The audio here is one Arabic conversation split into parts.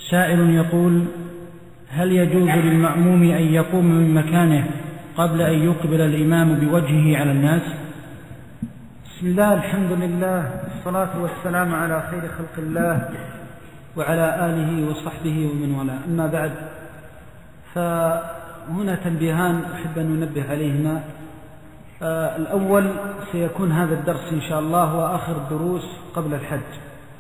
سائل يقول: هل يجوز للمأموم أن يقوم من مكانه قبل أن يقبل الإمام بوجهه على الناس؟ بسم الله، الحمد لله، والصلاة والسلام على خير خلق الله وعلى آله وصحبه ومن والاه. أما بعد، فهنا تنبيهان أحب أن ننبه عليهما. الأول، سيكون هذا الدرس إن شاء الله هو آخر الدروس قبل الحج،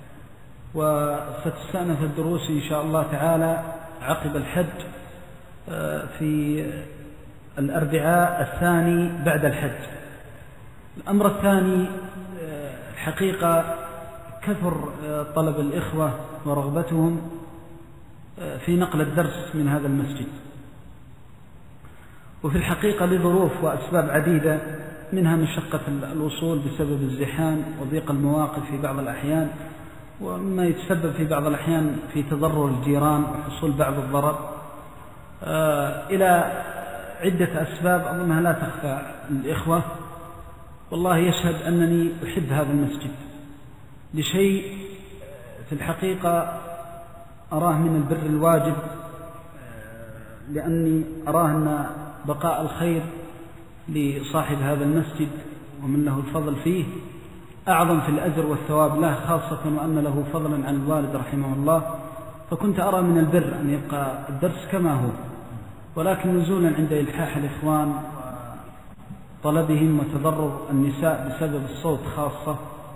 وستستأنف الدروس إن شاء الله تعالى عقب الحج في الأربعاء الثاني بعد الحج. الأمر الثاني، الحقيقة كثر طلب الإخوة ورغبتهم في نقل الدرس من هذا المسجد، وفي الحقيقة لظروف وأسباب عديدة، منها مشقة الوصول بسبب الزحام وضيق المواقف في بعض الأحيان، ومما يتسبب في بعض الأحيان في تضرر الجيران وحصول بعض الضرر، إلى عدة أسباب أظنها لا تخفى للإخوة. والله يشهد أنني أحب هذا المسجد لشيء في الحقيقة أراه من البر الواجب، لأني أراه أن بقاء الخير لصاحب هذا المسجد ومن له الفضل فيه أعظم في الأجر والثواب له، خاصة وأن له فضلا عن الوالد رحمه الله. فكنت أرى من البر أن يبقى الدرس كما هو، ولكن نزولا عند إلحاح الإخوان وطلبهم وتضرر النساء بسبب الصوت خاصة،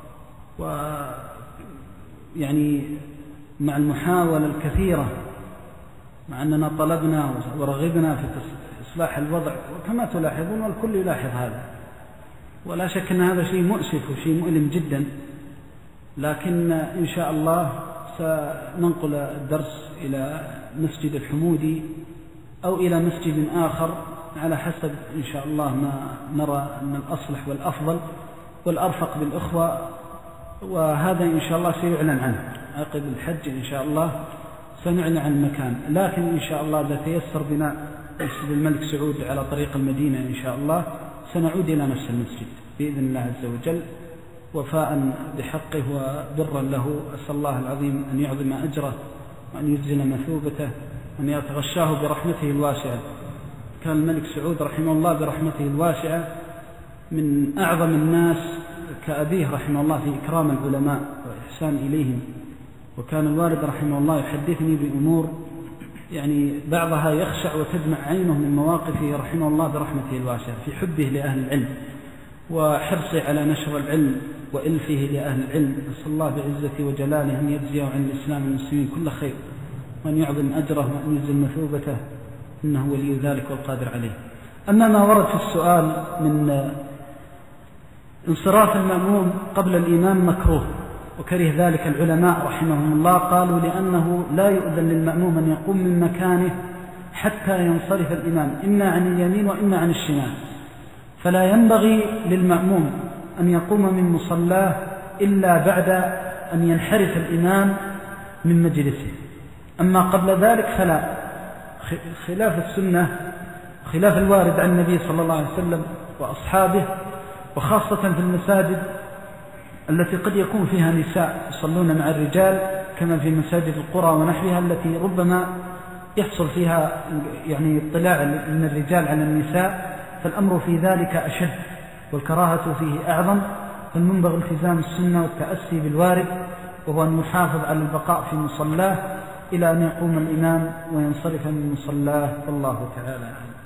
ويعني مع المحاولة الكثيرة، مع أننا طلبنا ورغبنا في إصلاح الوضع، وكما تلاحظون والكل يلاحظ هذا، ولا شك أن هذا شيء مؤسف وشيء مؤلم جدا، لكن إن شاء الله سننقل الدرس إلى مسجد الحمودي أو إلى مسجد آخر على حسب إن شاء الله ما نرى أن الأصلح والأفضل والأرفق بالإخوة، وهذا إن شاء الله سيعلن عنه عقب الحج. إن شاء الله سنعلن عن المكان، لكن إن شاء الله إذا تيسر بناء مسجد الملك سعود على طريق المدينة إن شاء الله سنعود إلى نفس المسجد بإذن الله عز وجل، وفاء بحقه وبرا له. أسأل الله العظيم أن يعظم أجره وأن يجزل مثوبته وأن يتغشاه برحمته الواسعة. كان الملك سعود رحمه الله برحمته الواسعة من أعظم الناس كأبيه رحمه الله في إكرام العلماء وإحسان إليهم، وكان الوالد رحمه الله يحدثني بأمور يعني بعضها يخشع وتدمع عينه من مواقفه رحمه الله برحمته الواسعة في حبه لأهل العلم وحرصه على نشر العلم وإلفه لأهل العلم. نسأل الله بعزته وجلاله أن يجزيه عن الإسلام والمسلمين كل خير، وأن يعظم أجره وأن يجزل مثوبته، إنه ولي ذلك والقادر عليه. أما ما ورد في السؤال من انصراف المأموم قبل الإمام مكروه، وكره ذلك العلماء رحمهم الله، قالوا لأنه لا يؤذن للمأموم أن يقوم من مكانه حتى ينصرف الإمام إما عن اليمين وإما عن الشمال، فلا ينبغي للمأموم أن يقوم من مصلاه إلا بعد أن ينحرف الإمام من مجلسه. أما قبل ذلك فلا، خلاف السنة، خلاف الوارد عن النبي صلى الله عليه وسلم وأصحابه، وخاصة في المساجد التي قد يكون فيها نساء يصلون مع الرجال كما في مساجد القرى ونحوها، التي ربما يحصل فيها يعني اطلاع من الرجال على النساء، فالأمر في ذلك أشد والكراهة فيه أعظم. فالمنبغي التزام السنة والتأسي بالوارد، وهو أن نحافظ على البقاء في مصلاه إلى أن يقوم الإمام وينصرف من مصلاه، والله تعالى أعلم.